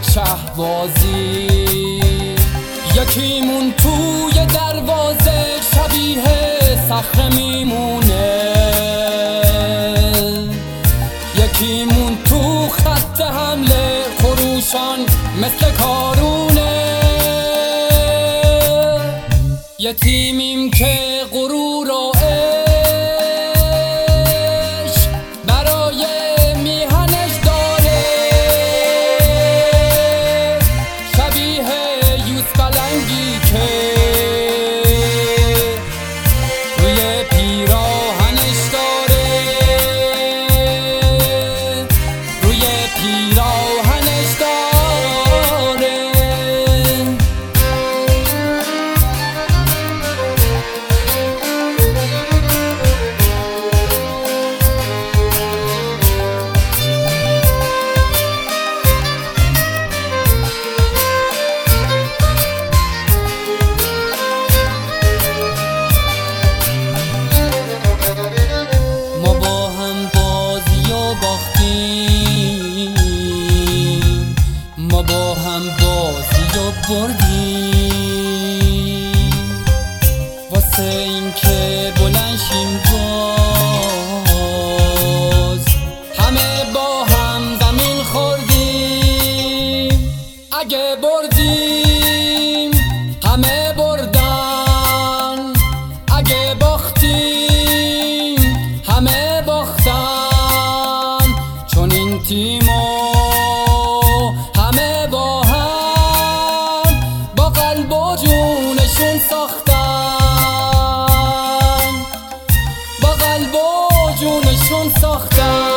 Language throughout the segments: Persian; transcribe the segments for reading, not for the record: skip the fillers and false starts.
شهبازی، یکیمون توی دروازه شبیه صخره میمونه، یکیمون تو خط حمله خروشان مثل کارونه، یتیمیم که غرور و عشق برای میهنش داره، شبیه یوزپلنگی که روی پیراهنش داره، روی پیراهنش داره. ما با هم بازی و بردیم، واسه این که بلند شیم باز همه با هم زمین خوردیم، اگه بردیم همه بردن، اگه باختیم همه باختن، چون این تیمو همه با هم با قلب و جونشون ساختن، با قلب و جونشون ساختن.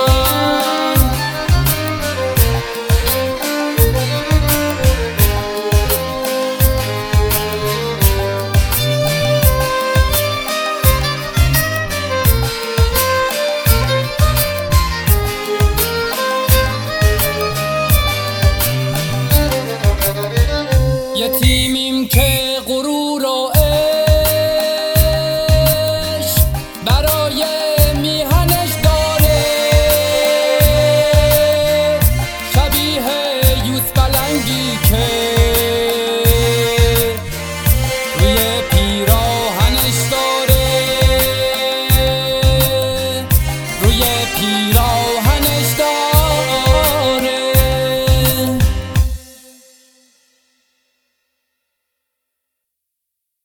یتیمیم که